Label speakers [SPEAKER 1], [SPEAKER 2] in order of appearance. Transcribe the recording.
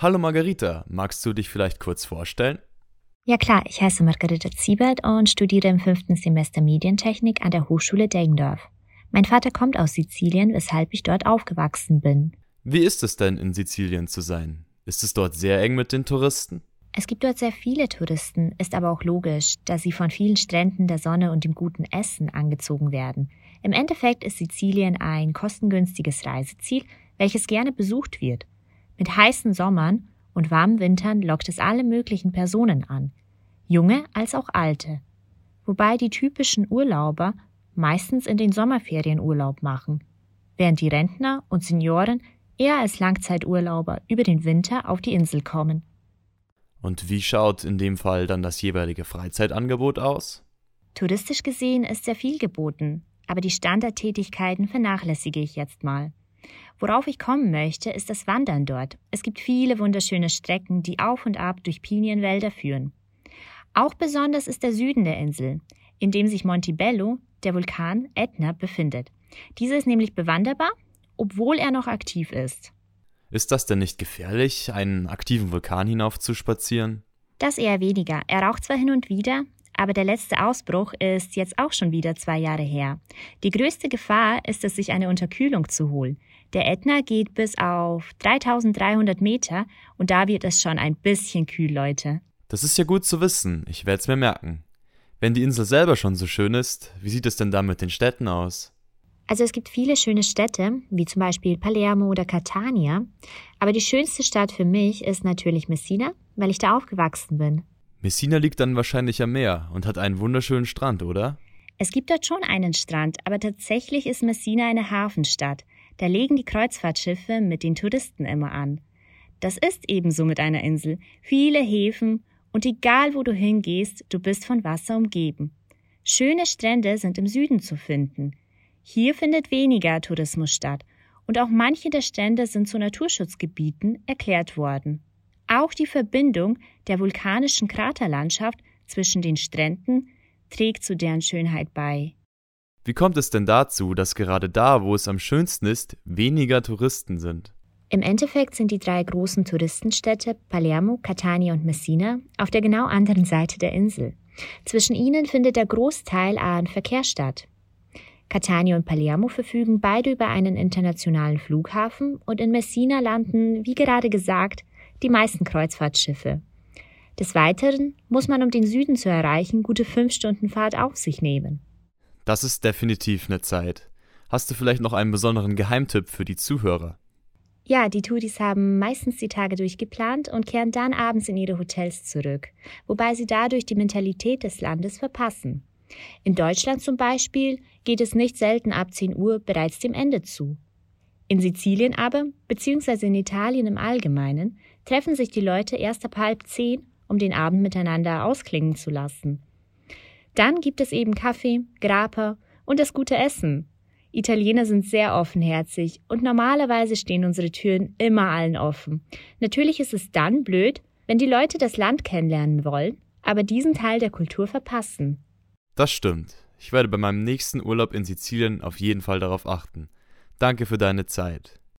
[SPEAKER 1] Hallo Margarita, magst du dich vielleicht kurz vorstellen?
[SPEAKER 2] Ja klar, ich heiße Margarita Ziebert und studiere im 5. Semester Medientechnik an der Hochschule Deggendorf. Mein Vater kommt aus Sizilien, weshalb ich dort aufgewachsen bin.
[SPEAKER 1] Wie ist es denn, in Sizilien zu sein? Ist es dort sehr eng mit den Touristen?
[SPEAKER 2] Es gibt dort sehr viele Touristen, ist aber auch logisch, da sie von vielen Stränden, der Sonne und dem guten Essen angezogen werden. Im Endeffekt ist Sizilien ein kostengünstiges Reiseziel, welches gerne besucht wird. Mit heißen Sommern und warmen Wintern lockt es alle möglichen Personen an, junge als auch alte. Wobei die typischen Urlauber meistens in den Sommerferien Urlaub machen, während die Rentner und Senioren eher als Langzeiturlauber über den Winter auf die Insel kommen.
[SPEAKER 1] Und wie schaut in dem Fall dann das jeweilige Freizeitangebot aus?
[SPEAKER 2] Touristisch gesehen ist sehr viel geboten, aber die Standardtätigkeiten vernachlässige ich jetzt mal. Worauf ich kommen möchte, ist das Wandern dort. Es gibt viele wunderschöne Strecken, die auf und ab durch Pinienwälder führen. Auch besonders ist der Süden der Insel, in dem sich Montebello, der Vulkan Ätna, befindet. Dieser ist nämlich bewanderbar, obwohl er noch aktiv ist.
[SPEAKER 1] Ist das denn nicht gefährlich, einen aktiven Vulkan hinaufzuspazieren?
[SPEAKER 2] Das eher weniger. Er raucht zwar hin und wieder, aber der letzte Ausbruch ist jetzt auch schon wieder 2 Jahre her. Die größte Gefahr ist es, sich eine Unterkühlung zu holen. Der Ätna geht bis auf 3300 Meter und da wird es schon ein bisschen kühl, Leute.
[SPEAKER 1] Das ist ja gut zu wissen, ich werde es mir merken. Wenn die Insel selber schon so schön ist, wie sieht es denn da mit den Städten aus?
[SPEAKER 2] Also es gibt viele schöne Städte, wie zum Beispiel Palermo oder Catania, aber die schönste Stadt für mich ist natürlich Messina, weil ich da aufgewachsen bin.
[SPEAKER 1] Messina liegt dann wahrscheinlich am Meer und hat einen wunderschönen Strand, oder?
[SPEAKER 2] Es gibt dort schon einen Strand, aber tatsächlich ist Messina eine Hafenstadt. Da legen die Kreuzfahrtschiffe mit den Touristen immer an. Das ist ebenso mit einer Insel. Viele Häfen und egal wo du hingehst, du bist von Wasser umgeben. Schöne Strände sind im Süden zu finden. Hier findet weniger Tourismus statt und auch manche der Strände sind zu Naturschutzgebieten erklärt worden. Auch die Verbindung der vulkanischen Kraterlandschaft zwischen den Stränden trägt zu deren Schönheit bei.
[SPEAKER 1] Wie kommt es denn dazu, dass gerade da, wo es am schönsten ist, weniger Touristen sind?
[SPEAKER 2] Im Endeffekt sind die 3 großen Touristenstädte Palermo, Catania und Messina auf der genau anderen Seite der Insel. Zwischen ihnen findet der Großteil an Verkehr statt. Catania und Palermo verfügen beide über einen internationalen Flughafen und in Messina landen, wie gerade gesagt, die meisten Kreuzfahrtschiffe. Des Weiteren muss man, um den Süden zu erreichen, gute 5 Stunden Fahrt auf sich nehmen.
[SPEAKER 1] Das ist definitiv eine Zeit. Hast du vielleicht noch einen besonderen Geheimtipp für die Zuhörer?
[SPEAKER 2] Ja, die Touris haben meistens die Tage durchgeplant und kehren dann abends in ihre Hotels zurück, wobei sie dadurch die Mentalität des Landes verpassen. In Deutschland zum Beispiel geht es nicht selten ab 10 Uhr bereits dem Ende zu. In Sizilien aber, beziehungsweise in Italien im Allgemeinen, treffen sich die Leute erst ab 9:30, um den Abend miteinander ausklingen zu lassen. Dann gibt es eben Kaffee, Grappa und das gute Essen. Italiener sind sehr offenherzig und normalerweise stehen unsere Türen immer allen offen. Natürlich ist es dann blöd, wenn die Leute das Land kennenlernen wollen, aber diesen Teil der Kultur verpassen.
[SPEAKER 1] Das stimmt. Ich werde bei meinem nächsten Urlaub in Sizilien auf jeden Fall darauf achten. Danke für deine Zeit.